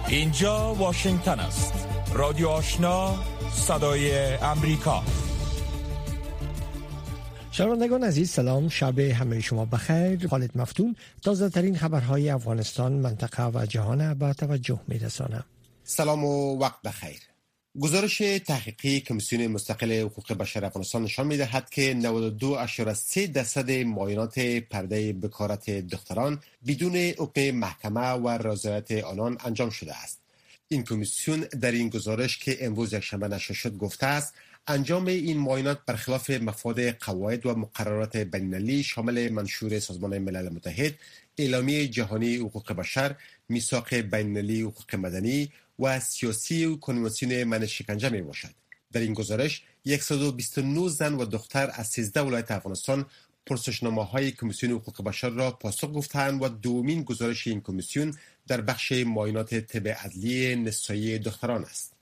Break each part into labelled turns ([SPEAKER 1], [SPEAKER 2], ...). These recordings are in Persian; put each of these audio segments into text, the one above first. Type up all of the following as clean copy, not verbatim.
[SPEAKER 1] اینجا واشنگتن است. رادیو آشنا، صدای امریکا.
[SPEAKER 2] شنوندگان عزیز سلام، شب همه شما بخیر. خالد مفتون تازه ترین خبرهای افغانستان، منطقه و جهان به توجه می‌رسانم.
[SPEAKER 3] سلام و وقت بخیر. گزارش تحقیقی کمیسیون مستقل حقوق بشر افغانستان نشان می‌دهد که 92.3% معاینات پرده بکارت دختران بدون حکم محکمه و رضایت آنان انجام شده است. این کمیسیون در این گزارش که امروز یکشنبه نشر شد گفته است انجام این معاینات برخلاف مفاد قواعد و مقررات بین‌المللی شامل منشور سازمان ملل متحد، اعلامیه جهانی حقوق بشر، میثاق بین‌المللی حقوق مدنی و سیاسی و کنوانسیون منع شکنجه می باشد. در این گزارش 129 زن و دختر از 13 ولایت افغانستان پرسشنامه‌های کمیسیون حقوق بشر را پاسخ گفتند و دومین گزارش این کمیسیون در بخش معاینات طب عدلی نسایی دختران است.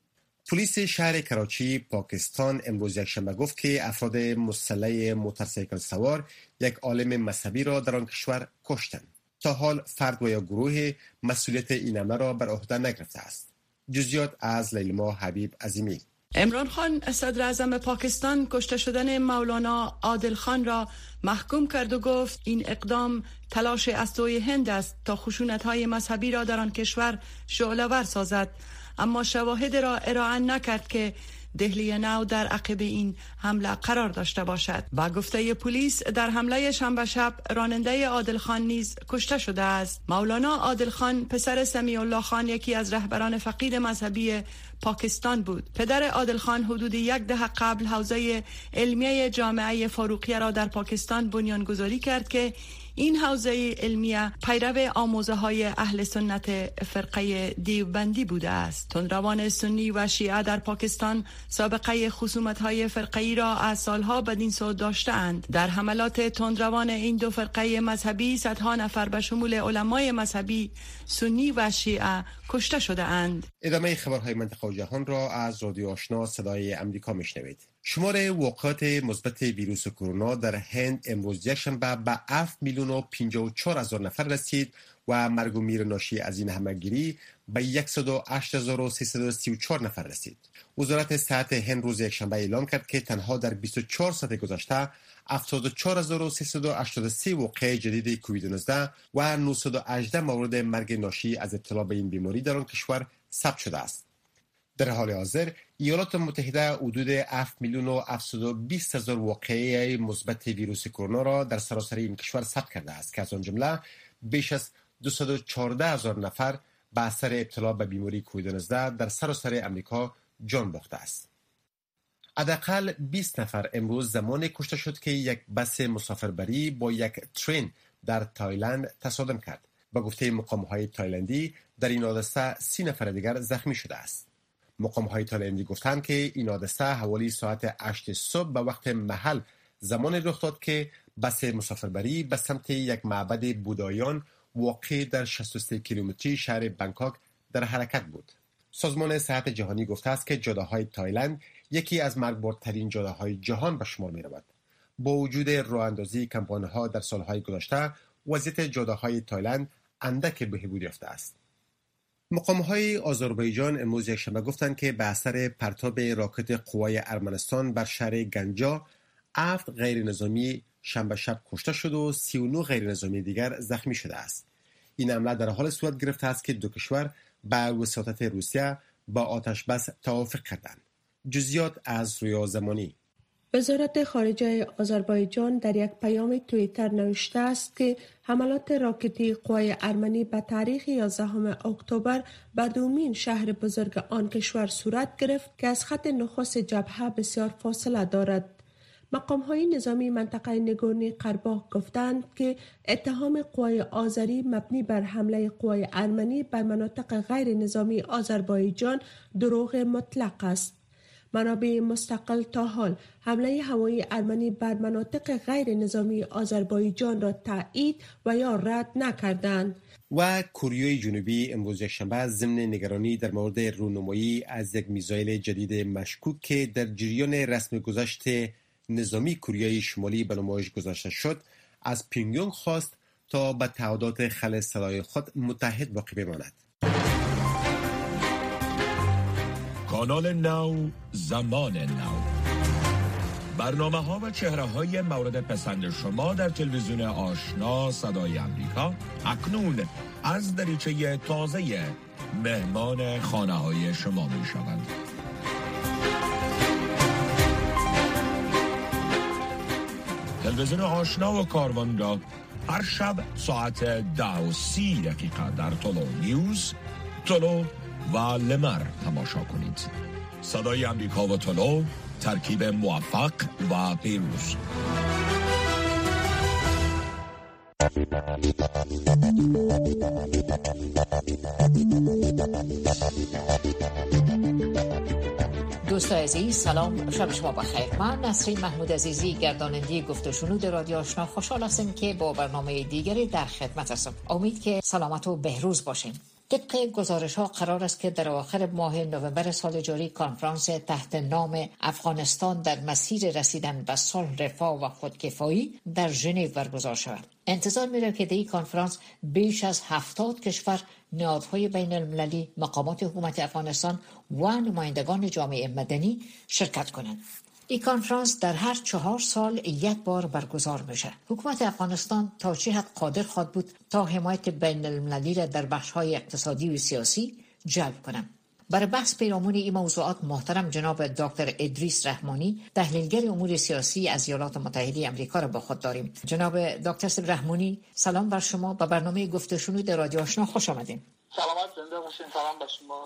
[SPEAKER 3] پلیس شهر کراچی پاکستان امروز یکشنبه گفت که افراد مسلح موتورسیکل سوار یک عالم مذهبی را در آن کشور کشتند. تا حال فرد و یا گروه مسئولیت این عمل را بر عهده نگرفته است. جزئیات از لیلما حبیب عظیمی.
[SPEAKER 4] عمران خان صدر اعظم پاکستان کشته شدن مولانا عادل خان را محکوم کرد و گفت این اقدام تلاش از سوی هند است تا خشونت‌های مذهبی را در آن کشور شعله‌ور سازد، اما شواهد را ارائه نکرد که دهلی نو در عقب این حمله قرار داشته باشد. با گفته پلیس در حمله شنبه شب راننده عادل خان نیز کشته شده است. مولانا عادل خان پسر سمیع الله خان یکی از رهبران فقید مذهبی پاکستان بود. پدر عادل خان حدود 10 دهه قبل حوزه علمیه جامعه فاروقیه را در پاکستان بنیانگذاری کرد که این حوزه علمیه پیرو آموزه‌های اهل سنت فرقه دیوبندی بوده است. تندروان سنی و شیعه در پاکستان سابقه خصومت‌های فرقه‌ای را از سالها بدین سو داشته‌اند. در حملات تندروان این دو فرقه مذهبی صدها نفر به شمول علمای مذهبی سنی و شیعه کشته شده‌اند.
[SPEAKER 3] ادامه خبرهای منطقه و جهان را از رادیو آشنا صدای امریکا میشنوید. شمار واقعات مثبت ویروس کرونا در هند امروز یکشنبه به 7,054,000 نفر رسید و مرگ و میر ناشی از این همه‌گیری به 108,334 نفر رسید. وزارت صحت هند روز یکشنبه اعلام کرد که تنها در 24 ساعت گذشته 74,383 واقعه جدید کووید 19 و 918 مورد مرگ ناشی از ابتلا به این بیماری در آن کشور ثبت شده است. در حال حاضر ایالات متحده حدود 7,720,000 واقعه مثبت ویروس کرونا را در سراسر این کشور ثبت کرده است که از آن جمله بیش از 214,000 نفر به اثر ابتلا به بیماری کووید 19 در سراسر امریکا جان باخته است. حداقل 20 نفر امروز زمان کشته شد که یک بس مسافربری با یک ترین در تایلند تصادم کرد. با گفته مقام‌های تایلندی در این حادثه 30 نفر دیگر زخمی شده است. مقام‌های تایلندی گفتند که این حادثه حوالی ساعت 8 صبح به وقت محل زمان رخ داد که بس مسافربری به سمت یک معبد بودایان واقع در 63 کیلومتری شهر بانکوک در حرکت بود. سازمان صحت جهانی گفته است که جاده‌های تایلند یکی از مرگبارترین جاده‌های جهان به شمار می‌رود. با وجود راه‌اندازی کمپانی‌ها در سال‌های گذشته، وضعیت جاده‌های تایلند اندک بهبود یافته است. مقام‌های آذربایجان امروز یکشنبه گفتند که به اثر پرتاب راکت قوای ارمنستان بر شهر گنجا 7 غیر نظامی شنبه شب کشته شد و 39 غیر نظامی دیگر زخمی شده است. این حمله در حال صورت گرفته است که دو کشور با وساطت روسیه با آتش بس توافق کردند. جزئیات از رویا زمانی.
[SPEAKER 5] وزارت خارجه آذربایجان در یک پیام توییتر نوشته است که حملات راکتی قوای ارمنی به تاریخ 11 اکتبر به دومین شهر بزرگ آن کشور صورت گرفت که از خط نخست جبهه بسیار فاصله دارد. مقام‌های نظامی منطقه نگورنی قرباخ گفتند که اتهام قوای آذری مبنی بر حمله قوای ارمنی بر مناطق غیر نظامی آذربایجان دروغ مطلق است. منابع مستقل تا حال حمله هوایی ارمنی بر مناطق غیر نظامی آذربایجان را تایید و یا رد نکردند.
[SPEAKER 3] و کره جنوبی امروز یکشنبه ضمن نگرانی در مورد رونمایی از یک میزایل جدید مشکوک که در جریان رسم گذشت نظامی کره شمالی به نمایش گذاشته شد از پیونگیانگ خواست تا به تعهدات خلع سلاح خود متحد باقی بماند.
[SPEAKER 1] کانال نو، زمان نو. برنامه‌ها و چهره‌های مورد پسند شما در تلویزیون آشنا صدای امریکا اکنون از دریچه تازه مهمان خانه‌های شما می‌شوند. تلویزیون آشنا و کاروان را هر شب ساعت 10:30 در تولو نیوز، تولو و لمر تماشا کنید. صدای امریکا و تولو، ترکیب موفق و پیروز.
[SPEAKER 6] دوستان عزیز سلام، شب شما بخیر. من نسرین محمود عزیزی، گرداننده گفت و شنود رادیو آشنا، خوشحال هستم که با برنامه دیگری در خدمت هستم. امید که سلامت و بهروز باشین. طبق گزارش ها قرار است که در آخر ماه نوامبر سال جاری کنفرانس تحت نام افغانستان در مسیر رسیدن به صلح، رفاه و خودکفایی در ژنو برگزار شود. انتظار می‌رفت که در این کنفرانس بیش از 70 کشور، نهادهای بین المللی، مقامات حکومت افغانستان و نمایندگان جامعه مدنی شرکت کنند. این کنفرانس در هر 4 سال یک بار برگزار میشه. حکومت افغانستان تا چه حد قادر خواهد بود تا حمایت بین المللی را در بخش‌های اقتصادی و سیاسی جلب کنند. برای بحث پیرامون این موضوعات محترم جناب دکتر ادریس رحمانی، تحلیلگر امور سیاسی از ایالات متحده آمریکا را با خود داریم. جناب دکتر رحمانی، سلام بر شما. به برنامه گفت و شنود رادیو آشنا خوش آمدید.
[SPEAKER 7] سلامت زنده باشین. سلام بر شما.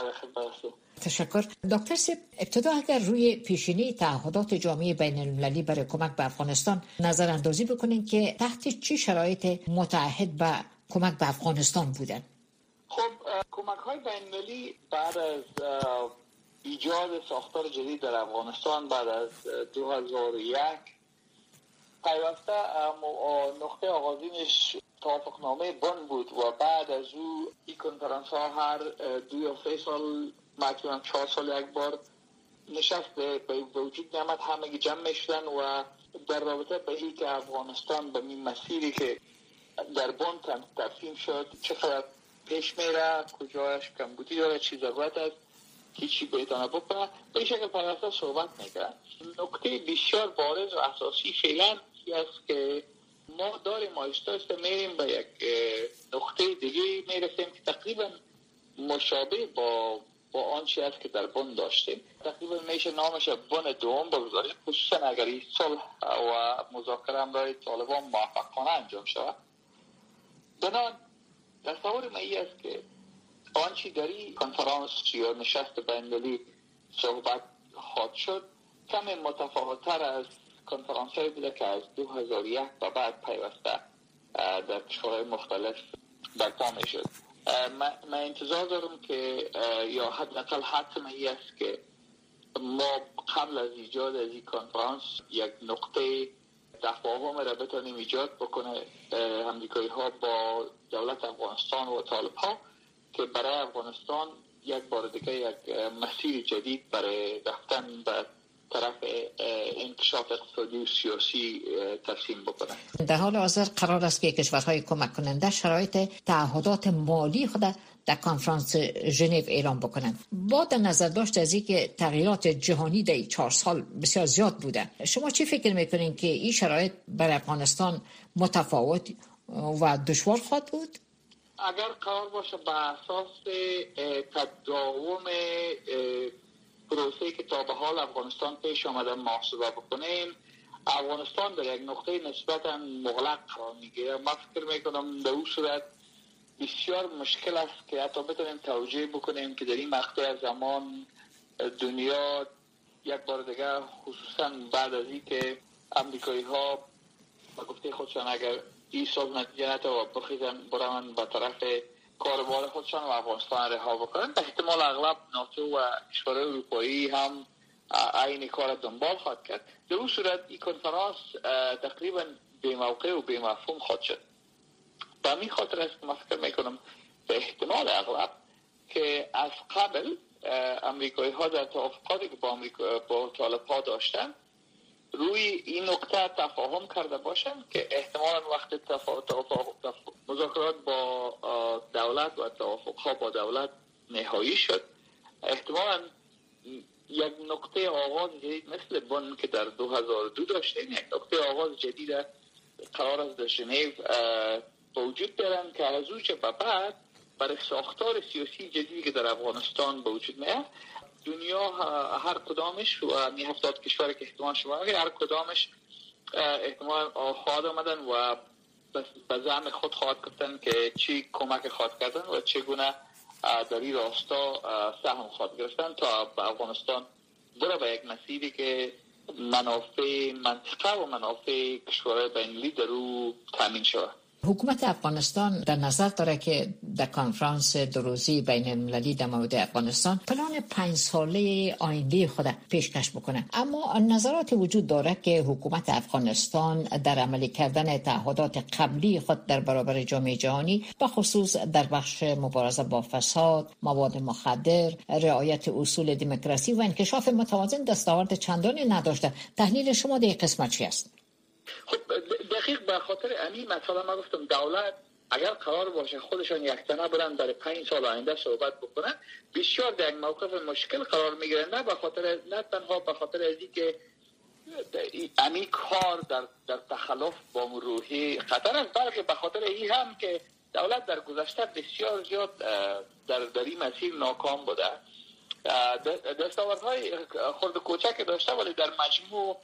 [SPEAKER 6] تشکر. دکتر سیب، ابتدا اگر روی پیشینی تعهدات جامعه بین المللی برای کمک به افغانستان نظر اندازی بکنین که تحت چه شرایط متعهد به کمک به افغانستان بودن؟
[SPEAKER 7] خب کمک های بین المللی بعد از ایجاد ساختار جدید در افغانستان بعد از 2001 پیوسته نقطه آغازینش توافقنامه بن بود و بعد از او این کنفرانس ها هر 2 یا 3 سال، maximum 4 سال یک بار نشست به وجود نمد، همه جمع میشدن و در رابطه به این که افغانستان به این مسیری که در بن ترسیم شد چقدر پیش میره، کجایش کمبودی داره، چی ضرورت است که چی بهتانه بکنه، به این شکل پیوسته صحبت میکنن. نکته بسیار بارز و اساسی فعلا است که ما داریم آیسته میریم به یک نقطه دیگه میرسیم که تقریبا مشابه با آنچه است که در بن داشتیم. تقریبا میشه نامش بن دوم بگذاریم، خصوصا اگر این صلح و مذاکره همراه طالبان موفقانه انجام شود. بنان تصور من این است که آنچه در این کنفرانس یا نشست بین‌المللی صحبت خواهد شد کمی متفاوت‌تر از کنفرانس هایی بوده که از 2001 و بعد پیوسته در کشورهای مختلف برپا می شد. من انتظار دارم که یا حداقل حتم این است که ما قبل از ایجاد از این کنفرانس یک نقطه تفاهم را بتونیم ایجاد بکنه امریکایی ها با دولت افغانستان و طالب ها که برای افغانستان یک بار دیگه یک مسیر جدید برای رفتن به طرف انکشاف اقتصادی و سیاسی ترسیم بکنه.
[SPEAKER 6] در حال حاضر قرار است که کشورهای کمک کننده شرایط تعهدات مالی خود در کنفرانس ژنو اعلام بکنند. با در نظر داشت از اینکه تغییرات جهانی در 4 سال بسیار زیاد بوده، شما چی فکر میکنین که این شرایط برای افغانستان متفاوت و دشوار خواهد بود؟
[SPEAKER 7] اگر قرار باشه به اساس تداوم پروسه‌ای که تا به حال افغانستان پیش آمده محاسبه بکنیم، افغانستان در یک نقطه نسبتاً مغلق قرار میگیره. من فکر میکنم در اون صورت بسیار مشکل است که حتی بتونیم توجیه بکنیم که در این مقطع از زمان دنیا یک بار دیگه، خصوصاً بعد از این که امریکایی ها با گفته خودشان اگر این صلح نتیجه نده و بخیزن برن به طرف کاروبار خودشان و افغانستان رها بکنن، احتمال اغلب ناتو و کشورهای اروپایی هم این کار دنبال خواهد کرد. در اون صورت این کنفرانس تقریبا بی موقع و بی مفهوم خواهد شد. به همین خاطر است که من فکر میکنم به احتمال اغلب که از قبل امریکایی ها در توافقاتی که با طالب ها داشتن روی این نکته تفاهم کرده باشن که احتمالاً وقت مذاکرات با دولت و توافقها با دولت نهایی شد، احتمالاً یک نقطه آغاز جدید مثل بن که در 2002 داشتیم، یک نقطه آغاز جدید قرار است در ژنو وجود دارن که از اونجا به بعد برای ساختار سیاسی جدیدی که در افغانستان به وجود میاد، دنیا هر کدامش و 70 کشور که احتمال شما هر کدامش احتمال خواهد آمدن و به زعم خود خواهد گفتن که چی کمک خواهد کردن و چگونه در این راستا سهم خواهد گرفتن تا به افغانستان بره به یک مسیری که منافع منطقه و منافع کشورهای بین‌المللی در او تامین شود.
[SPEAKER 6] حکومت افغانستان در نظر داره که در کنفرانس 2 روزه بین المللی در مورد افغانستان پلان 5 ساله آینده خود پیشکش بکنه، اما نظرات وجود داره که حکومت افغانستان در عملی کردن تعهدات قبلی خود در برابر جامعه جهانی، به خصوص در بخش مبارزه با فساد، مواد مخدر، رعایت اصول دموکراسی و انکشاف متوازن دستاورد چندانی نداشته. تحلیل شما در این قسمت چی است؟
[SPEAKER 7] خب دقیق به خاطر همین مثلا من گفتم دولت اگر قرار باشه خودشان یکتنه برن برای 5 سال آینده صحبت بکنن، بسیار در یک موقف مشکل قرار میگیرن، نه تنها به خاطر ازی که همین کار در تخلف با روحی خطر است، بلکه به خاطر این هم که دولت در گذشته بسیار زیاد در این مسیر ناکام بوده. دستاوردهای خرد کوچک داشته، ولی در مجموع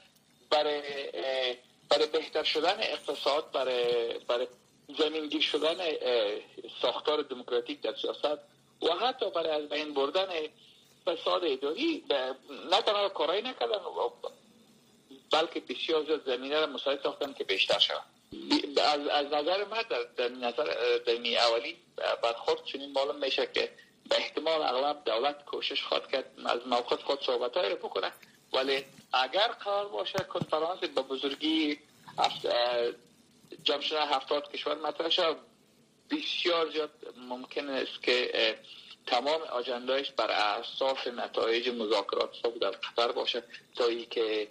[SPEAKER 7] برای بهتر شدن اقتصاد، برای زمینگیر شدن ساختار دموکراتیک در سیاست و حتی برای از بین بردن فساد اداری نه تنها کارایی نکردن بلکه بسیار زیاد زمینه را مساعد ساختن که بیشتر شود. از نظر من در می اولی برخورد چنین معلوم میشه که به احتمال اغلب دولت کوشش خواهد کرد از موقف خود صحبت‌های را بکنه، ولی اگر قرار باشه کنفرانس به بزرگی جمع شدن 70 کشور مطرح شد، بسیار زیاد ممکن است که تمام آجندایش بر اساس نتایج مذاکرات صبح در قطر باشه تا اینکه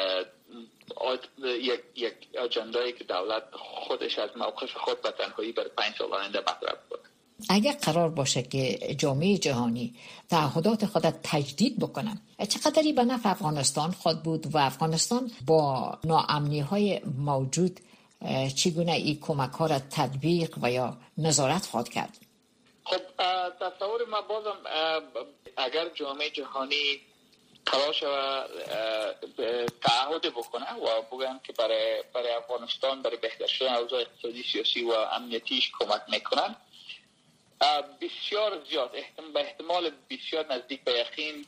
[SPEAKER 7] یک آجندایی که دولت خودش از موقف خود به تنهایی برای 5 سال آینده مطرح کنه.
[SPEAKER 6] اگر قرار باشه که جامعه جهانی تعهدات خود تجدید بکنن، چقدری به نفع افغانستان خود بود و افغانستان با ناامنی‌های موجود چگونه این کمک ها را تطبیق و یا نظارت خواهد کرد؟
[SPEAKER 7] خب تصور ما بازم اگر جامعه جهانی قرار شود تعهد بکنه و بگن که برای افغانستان برای بهتر شدن اوضاع اقتصادی، سیاسی و امنیتیش کمک میکنن، بسیار زیاد به احتمال بسیار نزدیک به یقین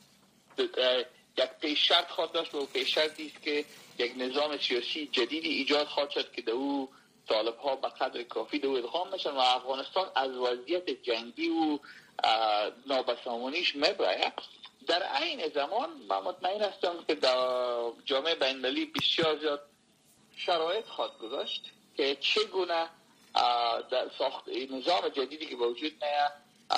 [SPEAKER 7] یک پیش شرط خواهد داشت و پیش شرطی است که یک نظام سیاسی جدیدی ایجاد خواهد شد که او طالب ها به قدر کافی دو ادغام میشن و افغانستان از وضعیت جنگی و نابسامانیش میبره. در عین زمان من مطمئن هستم که در جامعه بین‌المللی بسیار زیاد شرایط خواهد گذاشت که چگونه در ساخت نظام جدیدی که وجود میاد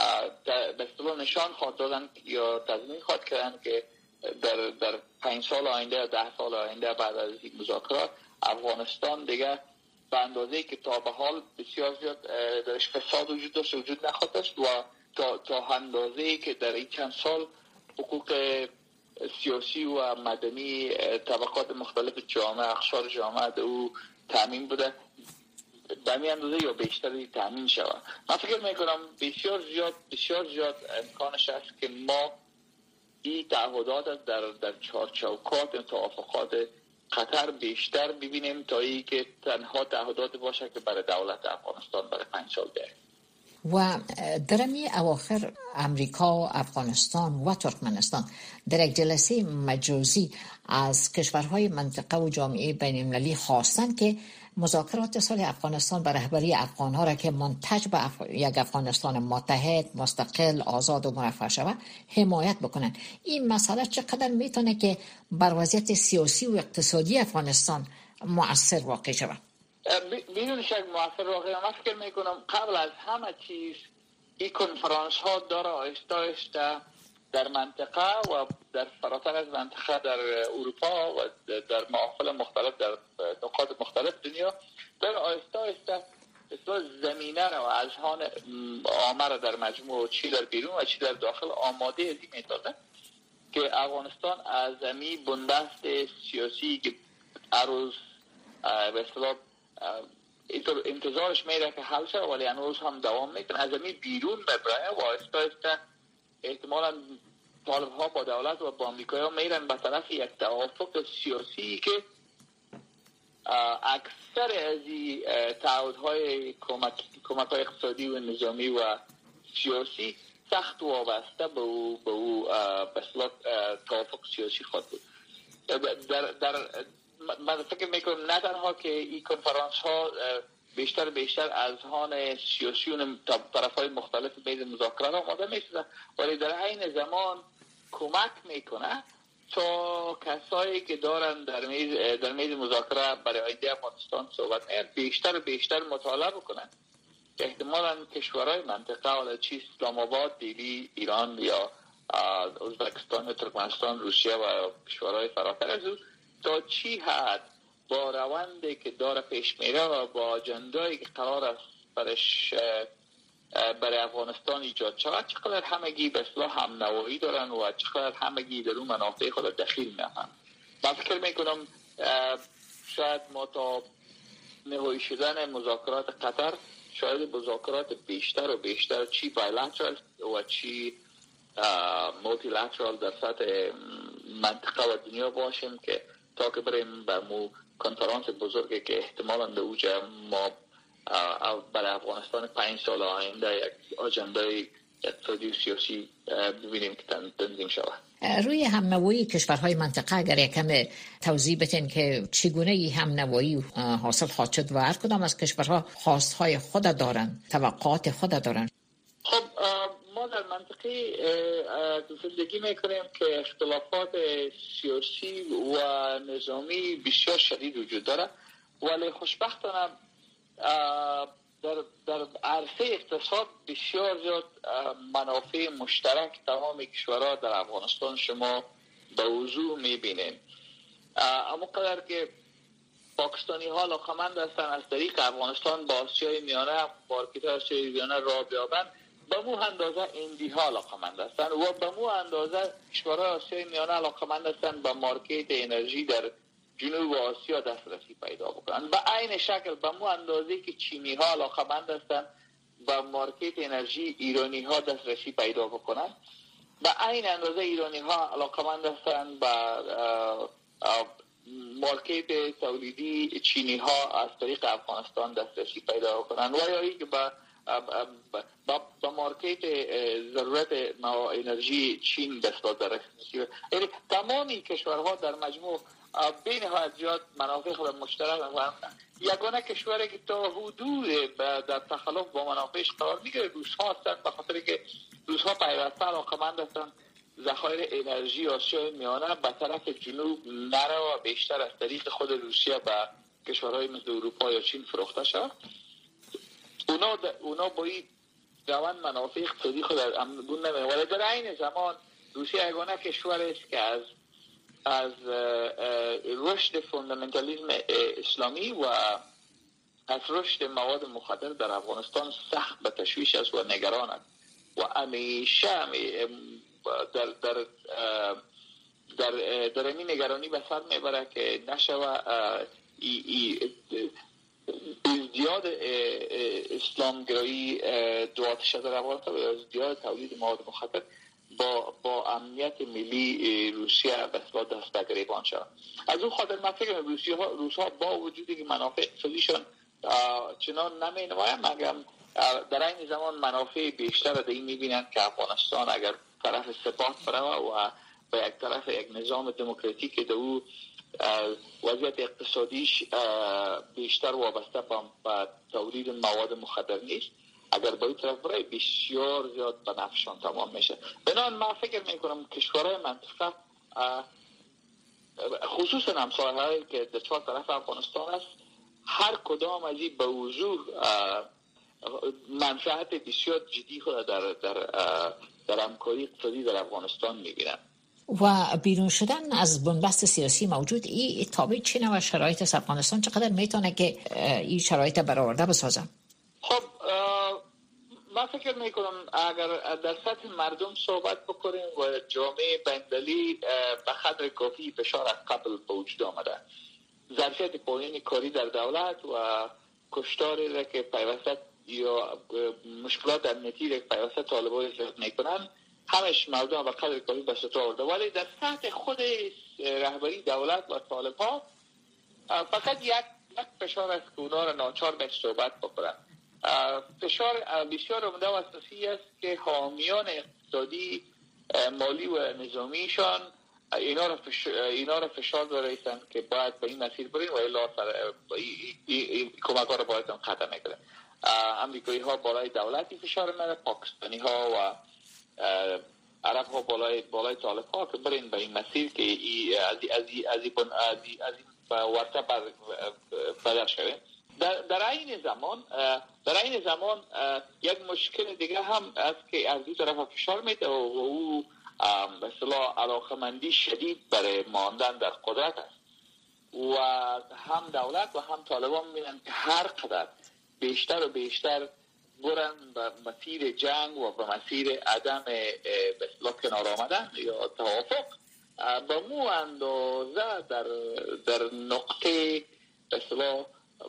[SPEAKER 7] به اصطلاح نشان خواهد دادن یا تضمین خواهد کردن که در 5 سال آینده 10 سال آینده بعد از این مذاکرات افغانستان دیگه به اندازه‌ای که تا به حال بسیار زیاد درش فساد وجود داشت وجود نخواهد داشت و تا اندازه‌ای که در این چند سال حقوق سیاسی و مدنی طبقات مختلف جامعه اقشار جامعه او تامین بوده به همین اندازه یا بیشتری تامین شود. من فکر میکنم بسیار زیاد امکانش هست که ما این تعهدات در چارچوکات توافقات قطر بیشتر ببینیم تا ای که تنها تعهدات باشه که برای دولت افغانستان برای 5 سال بیاید.
[SPEAKER 6] و در می اواخر امریکا، افغانستان و ترکمنستان در یک جلسه مجازی از کشورهای منطقه و جامعه بین المللی خواستند که مذاکرات صلح افغانستان به رهبری افغان‌ها را که منتج به یک افغانستان متحد، مستقل، آزاد و مرفه شود حمایت بکنند. این مسئله چقدر میتونه که بر وضعیت سیاسی و اقتصادی افغانستان مؤثر واقع شود؟
[SPEAKER 7] بدون شک مؤثر واقع. من فکر میکنم قبل از همه چیز این کنفرانس ها داره آهسته در منطقه و در فراتر از منطقه در اروپا و در محافل مختلف در نقاط مختلف دنیا در آهسته زمینه را و اذهان عامه را در مجموع چی در بیرون و چی در داخل آماده ازی میتازه که افغانستان از امی بنبست سیاسی که عروض به اصطلاح انتظارش میره که حل شد ولی هنوز هم دوام میکنه، از امی بیرون ببره و آهسته احتمالاً طالب ها با دولت و با امریکایی ها میرن به طرف یک توافق سیاسی که اکثر از این تعهدهای کمک های اقتصادی و نظامی و سیاسی سخت وابسته به او به توافق سیاسی خود بود. من فکر میکنم نه تنها که این کنفرانس ها بیشتر از هان سیاسیون طرف های مختلف میز مذاکرات آماده میشه، ولی در عین زمان کمک میکنه تا کسایی که دارن در میز مذاکره برای آینده افغانستان صحبت میکنن بیشتر مطالعه بکنن که احتمالاً کشورهای منطقه ولی چی اسلام آباد، دیلی، ایران یا ازبکستان، ترکمنستان، روسیه و کشورهای فراتر از او تا چی حد با روندی که داره پیش میره و با اجندایی که قرار است برای افغانستان ایجاد شود چقدر همگی به اصطلاح هم نوایی دارن و چقدر همگی در اون منافع خود دخیل میشن. من فکر میکنم شاید ما تا نهایی شدن مذاکرات قطر شاید مذاکرات بیشتر چی بایلاترال و چی مولتیلاترال در سطح منطقه و دنیا باشیم که تا که بریم به مو کنفرانس بزرگی که احتمالاً در اوجه ما برای افغانستان 5 سال آینده یک آجندای اقتصادی و سیاسی ببینیم که تنظیم شود.
[SPEAKER 6] روی همنوایی کشورهای منطقه اگر یکم توضیح بدین که چگونه این همنوایی حاصل خواهد شد و هر کدام از کشورها خواستهای خود دارن، توقعات خود دارن؟
[SPEAKER 7] خب ما در منطقه زندگی میکنیم که اختلافات سیاسی و نظامی بسیار شدید وجود داره، ولی خوشبختانه در عرصه اقتصاد بسیار زیاد منافع مشترک تمام کشورها در افغانستان شما به وضوح میبینید. اما قدر که پاکستانی ها علاقمند هستند از طریق افغانستان با آسیای میانه مارکت آسیای میانه راه بیابند، به مو اندازه ایندی ها علاقمند هستند و به مو اندازه کشورهای آسیای میانه علاقمند هستند به مارکت انرژی در جنوب آسیا دسترسی پیدا بکنند. به عین شکل به مو اندازه که چینی ها علاقمند هستند به مارکت انرژی ایرانی ها دسترسی پیدا بکنند، به عین اندازه ایرانی ها علاقمند هستند به مارکت تولیدی چینی ها از طریق افغانستان دسترسی پیدا بکنند و یا اینکه با مارکت ضرورت انرژی چین دسترسی دارند. یعنی تمامی کشورها در مجموع بین ها زیاد منافع خود مشترک هستند. یگانه کشوری که تا حدود در تخلف با منافعش قرار میگیره روس ها هستند، به خاطر که روس ها پیوسته علاقمند هستند ذخایر انرژی آسیای میانه به طرف جنوب نره و بیشتر از طریق خود روسیه به کشورهای مثل اروپا یا چین فروخته شد. اونا با این روند منافع اقتصادی خود امنگون نمیه، ولی در عین زمان روسیه یگانه کشور است که از رشد فوندامنتالیسم اسلامی و از رشد مواد مخدر در افغانستان سخت به تشویش است و نگران است و همیشه در این نگرانی به سر میبره که نشوه ازدیاد اسلامگرایی دوات شده در افغانستان و ازدیاد تولید مواد مخدر با امنیت ملی روسیه به اصطلاح دست به گریبان شد. از اون خاطر من فکر می‌کنم روس‌ها با وجودی که منافع اقتصادیشون چنان نمی‌نماید، مگر در این زمان منافع بیشتر در این می‌بینند که افغانستان اگر طرف ثبات بره و به یک طرف یک نظام دموکراتیک که او وضعیت اقتصادیش بیشتر وابسته به تولید مواد مخدر نیست، اگر به این طرف برای بسیار زیاد به نفعشان تمام میشه. بنابراین من فکر میکنم کشورهای منطقه خصوصا همسایه‌هایی که در چهار طرف افغانستان است هر کدام از این به وضوح منفعت بسیار جدی خود در همکاری اقتصادی در افغانستان میبینن.
[SPEAKER 6] و بیرون شدن از بنبست سیاسی موجود این تابع چین و شرایط از افغانستان چقدر میتونه که این شرایط برآورده بسازن؟
[SPEAKER 7] خب من فکر میکنم اگر در سطح مردم صحبت بکنیم و جامعه بین‌المللی به قدر کافی فشار از قبل به وجود آمده. ظرفیت پایین کاری در دولت و کشتاری را که پیوسته یا مشکلات امنیتی را که پیوسته طالبان ایجاد میکنن، همش مردم به قدر کافی به سطح آورده. ولی در سطح خود رهبری دولت و طالبان فقط یک فشار است که اونا را ناچار به صحبت بکنن. فشار بسیار عمده و اساسی است که حامیان اقتصادی، مالی و نظامیشان اینا را فشار دارن که باید به این مسیر برین و الا این کمک ها را باید قطع نکنه. امریکایی ها بالای دولتی فشار میاره، پاکستانی ها و عرب ها بالای طالب ها که برین به این مسیر که از این ورطه بدر شوه. در این زمان یک مشکل دیگه هم است که از دو طرف فشار میده و او به اصطلاح علاقمندی شدید برای ماندن در قدرت است و هم دولت و هم طالبان میبینن که هر قدر بیشتر و بیشتر برن به مسیر جنگ و به مسیر عدم به اصطلاح کنار آمدن یا توافق، به مو اندازه در نقطه به اصطلاح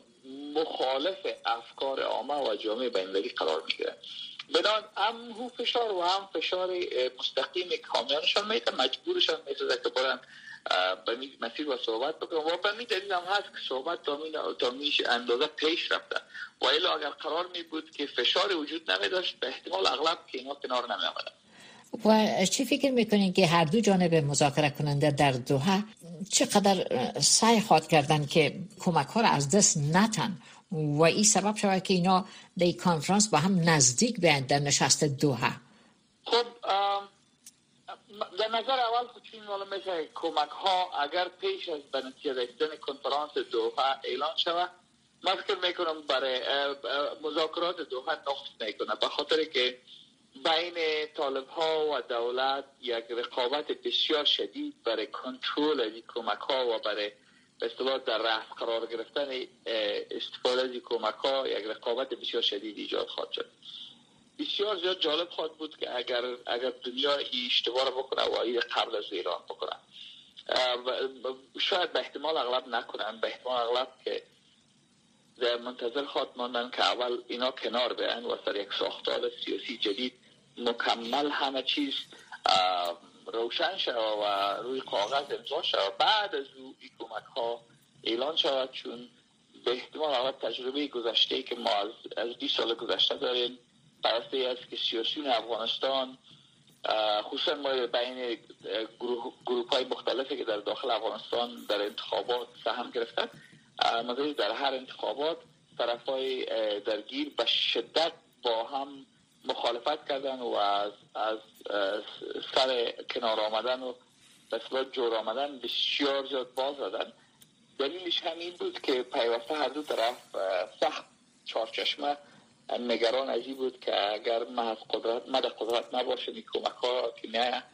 [SPEAKER 7] مخالف افکار عامه و جامعه بین‌المللی قرار میگیره. بدان هم فشار و هم فشار مستقیم کامیانشان میده، مجبورشان میده که برن به مسیر و صحبت بکنن و به این دلیل هم هست که صحبت تا میش اندازه پیش رفته و الا اگر قرار می بود که فشار وجود نمی داشت به احتمال اغلب که اینا کنار نمی آمدن.
[SPEAKER 6] و چی فکر میکنین که هر دو جانب مذاکره کننده در دوحه چقدر سعی خواهد کردن که کمک ها را از دست نتن و این سبب شود که اینا در این کنفرانس با هم نزدیک بیاین در نشست دوحه؟
[SPEAKER 7] خب در نظر اول خودشون معلوم میشه کمک ها اگر پیش از به نتیجه رسیدن کنفرانس دوحه اعلان شود، من فکر میکنم برای مذاکرات دوحه نقص میکنه، به خاطر که بین طالب ها و دولت یک رقابت بسیار شدید برای کنترل از این کمک ها و برای به اصطلاح در رأس قرار گرفتن استفاده از این کمک ها یک رقابت بسیار شدید ایجاد خواهد شد. بسیار زیاد جالب خواهد بود که اگر دنیا این اشتباه را بکنه و این قبل از ایران بکنه، شاید به احتمال اغلب نکنن، به احتمال اغلب که منتظر خواهد ماندن که اول اینا کنار بیان و سر یک ساختار سیاسی جدید مکمل همه چیز روشن شد و روی کاغذ امضا شد، بعد از این کمک ها اعلان شود. چون به احتمال اغلب تجربه گذشته که ما از 20 سال گذشته داریم براسته است که سیاسیون افغانستان خصوصا ما بین گروپ های مختلفی که در داخل افغانستان در انتخابات سهم گرفتن، مثلا در هر انتخابات طرف های درگیر به شدت با هم مخالفت کردن و از سر کنار آمدن و بسیار جور آمدن بسیار زیاد باز دادن. دلیلش همین بود که پیوسته هر دو طرف سخت چارچشمه نگران از این بود که اگر مد قدرت نباشه این کمک ها که نه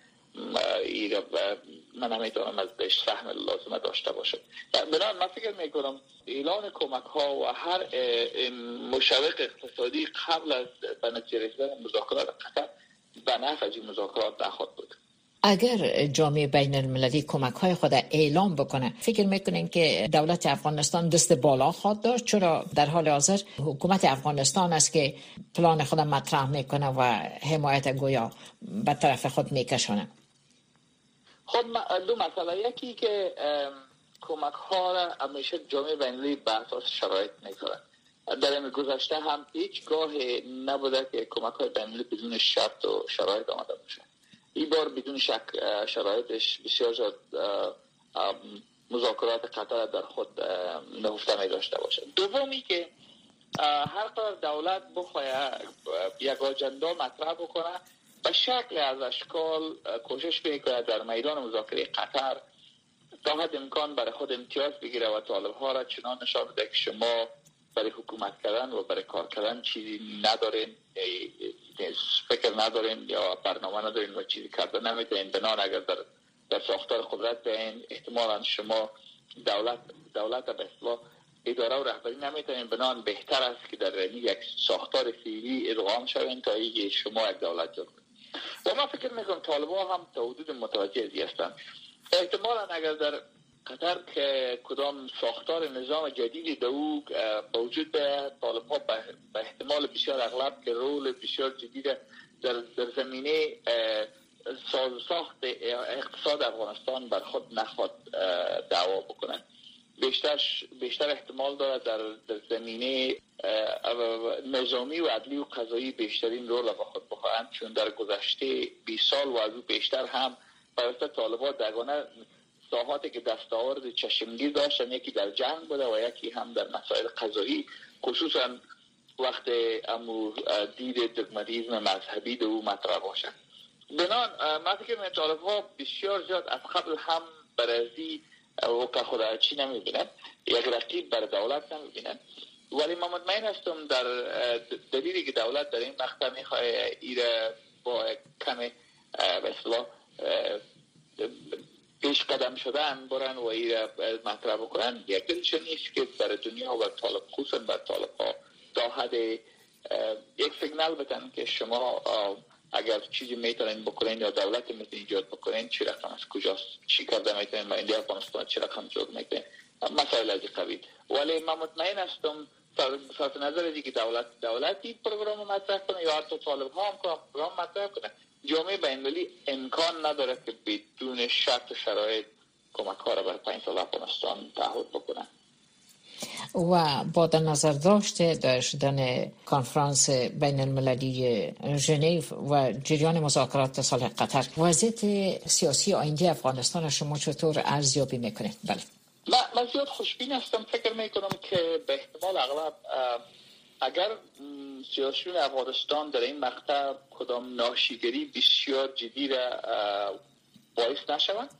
[SPEAKER 7] من نمیتونم از بهش سهم لازمه داشته باشه. بنابراین من فکر میکنم اعلان کمک ها و هر مشوق اقتصادی قبل از به نتیجه رسیدن مذاکرات قطر به نفع از این مذاکرات نخواهد بود.
[SPEAKER 6] اگر جامعه بین المللی کمک های خود اعلام بکنه، فکر میکنین که دولت افغانستان دست بالا خواهد داشت؟ چرا در حال حاضر حکومت افغانستان است که پلان خود مطرح میکنه و حمایت گویا به طرف خود میکشونه.
[SPEAKER 7] خب دو مسئله، یکی که کمک ها را همیشه جامعه بین المللی به اساس شرایط میکنه. در این گذشته هم هیچگاه نبوده که کمک های بین المللی بدون شرط و شرایط آمده باشه. این بار بدون شک شرایطش بسیار زیاد مذاکرات قطر در خود نهفته می داشته باشه. دومی که هر قدر دولت بخواه یک آجندا مطرح بکنه، به شکل از اشکال کوشش میکنه در میدان مذاکره قطر تا حد امکان برای خود امتیاز بگیره و طالب ها را چنان نشان بده که شما برای حکومت کردن و برای کار کردن چیزی ندارین، فکر ندارین یا برنامه ندارین و چیزی کردن نمیتونین. بنان اگر در ساختار قدرت بیاین احتمالا شما دولت به اصطلاح اداره و رهبری نمیتونین، بنان بهتر است که در یک ساختار فعلی ادغام شوین تا اینکه شما یک دولت جور کنید. و ما فکر میکنم طالبان هم تا حدود متوجه هستند. احتمالا اگر در قطر که کدام ساختار نظام جدیدی در او موجود به طالبان به احتمال بسیار اغلب که رول بسیار جدید در زمینه ساخت اقتصاد افغانستان بر خود نخواد دعوا بکنن. بیشتر احتمال دارد در زمینه نظامی و عدلی و قضایی بیشترین رول با خود بخواهند، چون در گذشته 20 سال و از او بیشتر هم برای طالبان دگانه ساحاتی که دستاورد چشمگیر داشتن، یکی در جنگ بوده و یکی هم در مسائل قضایی، خصوصا وقتی دید دگماتیسم مذهبی در او مطرح باشد. بنان من فکر می‌کنم طالبان بسیار زیاد از قبل هم برازی و که خود چی نمی‌بینن، یک رقیب بر دولت نمی‌بینن، ولی من مطمئن هستم در دلیلی که دولت در این مقطع می‌خواد ایره با کم به اصطلاح پیش قدم شدن برن و ایره مطرح بکنن، یک دلیلش نیست که برای دنیا و طالب خصوصا بر طالب ها تا حد یک سیگنال بدن که شما اگر چیزی میتونین بکنین یا دولت میتونین ایجاد بکنین، چی رقم از کجاست، چی کرده میتونین، ما اینجا افغانستان چی رقم جور میکنین، مسائل از قبیل. ولی من مطمئن هستم صرف نظر از اینکه دولتی پروگرام مطرح کنه یا حتی طالب ها هم پروگرام مطرح کنه، جامعه بین‌المللی امکان نداره که بدون شرط و شرایط کمک ها را برای 5 سال افغانستان تعهد بکنن.
[SPEAKER 6] و با در نظر داشته شدن کنفرانس بین المللی ژنو و جریان مذاکرات صلح قطر، وضعیت سیاسی آینده افغانستان شما چطور ارزیابی میکنید؟ بله،
[SPEAKER 7] من زیاد خوشبین هستم. فکر میکنم که به احتمال اغلب اگر سیاسیون افغانستان در این مقطع کدام ناشیگری بسیار جدی را باعث نشوند،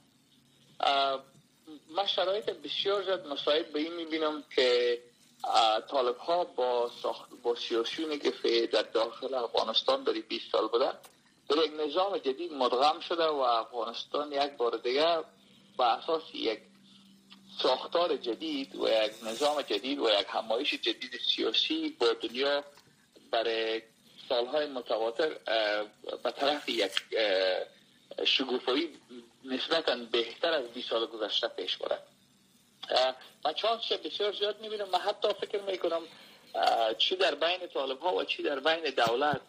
[SPEAKER 7] من شرایط بسیار زیاد مساعد به این میبینم که طالب ها با سیاسیونی که در داخل افغانستان در 20 سال بودن در یک نظام جدید مدغم شده و افغانستان یک بار دیگه با اساس یک ساختار جدید و یک نظام جدید و یک همایش جدید سیاسی با دنیا برای سالهای متواتر به طرف یک شگوفایی نسبتاً بهتر از 20 سال گذشته پیش برد. من چانسش بسیار زیاد میبینم. من حتی فکر میکنم چی در بین طالب ها و چی در بین دولت،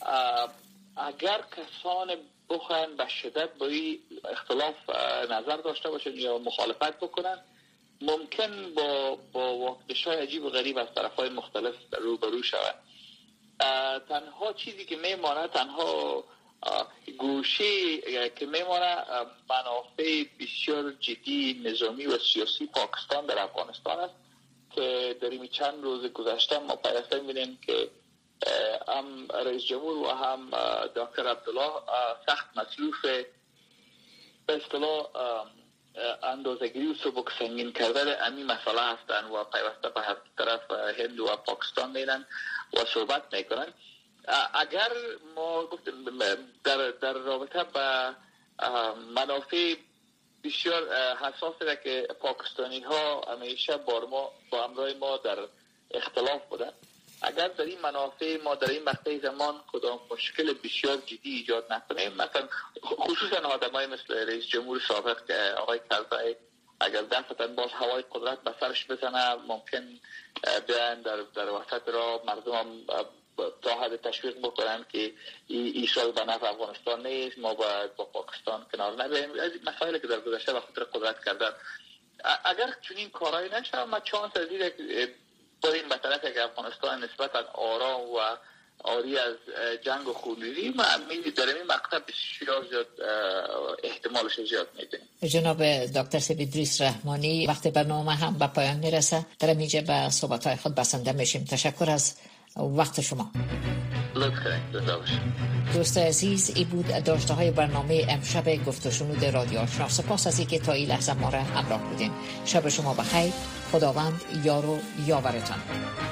[SPEAKER 7] اگر کسان بخواهن به شدت با این اختلاف نظر داشته باشن یا مخالفت بکنن، ممکن با واکنش‌های عجیب و غریب از طرف‌های مختلف روبرو شوند. تنها چیزی که میمانه، تنها گوشه که میمانه منافع بسیار جدی نظامی و سیاسی پاکستان در افغانستان است که در این چند روز گذشته ما پیوسته می‌بینیم که هم رئیس جمهور و هم دکتر عبدالله سخت مصروف به اصطلاح اندازه‌گیری و سبک سنگین کردن امی مسئله هستند و پیوسته به هر طرف هند و پاکستان میرن و صحبت میکنن. اگر ما گفتیم در رابطه با منافع بسیار حساسی را که پاکستانی ها همیشه با همراه ما در اختلاف بودن، اگر در این منافع ما در این مقطع زمان کدام مشکل بسیار جدی ایجاد نکنیم، مثلا خصوصا آدمای مثل رئیس جمهور سابق آقای کرزی اگر دفعتاً باز هوای قدرت به سرش بزنه، ممکن بیان در وسط را مردم تا حد تشویق بکنن که ایشال به نفع افغانستان نیست، ما باید با پاکستان کنار نبیم. از مسائلی که در گذشته به خاطر قدرت کردن، اگر چنین کارایی نشه، ما چانس از اینه بریم به طرف که افغانستان نسبتاً آرام و آری از جنگ و خونریزی، ما در این مقطع بسیار زیاد احتمالش زیاد میدونیم.
[SPEAKER 6] جناب دکتر سید ادریس رحمانی، وقت برنامه هم به پایان میرسه، در اینجا به صحبت‌های خود بسنده میشیم. تشکر از وقت شما. دوست عزیز، ای بود داشته های برنامه امشب گفت و شنود رادیو آشنا. سپاس از اینکه تا این لحظه ما را همراه بودین. شب شما بخیر. خداوند یار و یاورتان.